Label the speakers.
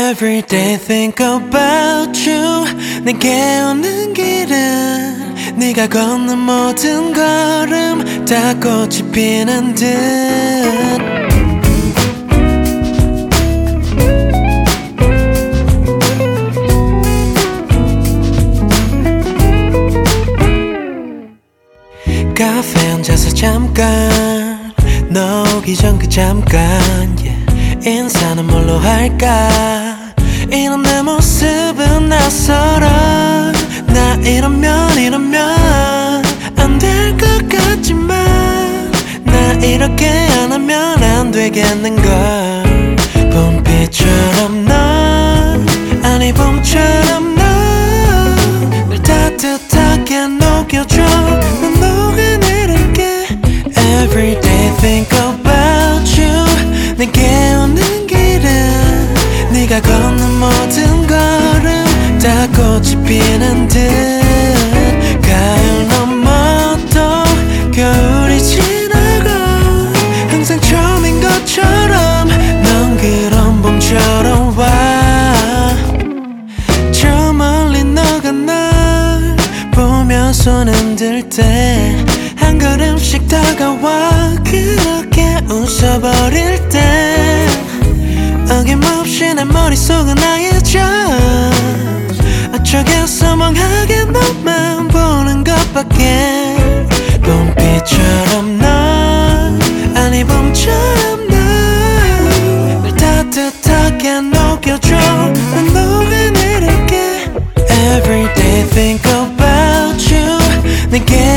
Speaker 1: Every day think about you. 내게 오는 길은 네가 걷는 모든 걸음 다 꽃이 피는 듯. 카페 앉아서 잠깐 너 오기 전 그 잠깐 yeah. 인사는 뭘로 할까 이런 내 모습은 낯설어. 나 이러면 안 될 것 같지만 나 이렇게 안 하면 안 되겠는걸. 봄비처럼 넌 아니 봄처럼 넌 날 따뜻하게 녹여줘. 난 녹아내릴게. Every day think about you. 내게 오는 길은 네가 걷는 모든 걸음 다 꽃이 피는 듯. 가을 넘어도 겨울이 지나고 항상 처음인 것처럼 넌 그런 봄처럼 와. 저 멀리 너가 날 보며 손 흔들 때 한 걸음씩 다가와 그렇게 웃어버릴 때 어김없이 내 머릿속은 하얘져. 어쩌겠어 멍하게 너만 보는 것밖에. 봄비처럼 넌 아니 봄처럼 넌 날 따뜻하게 녹여줘. 난 녹아내릴게. Every day think about you. 내게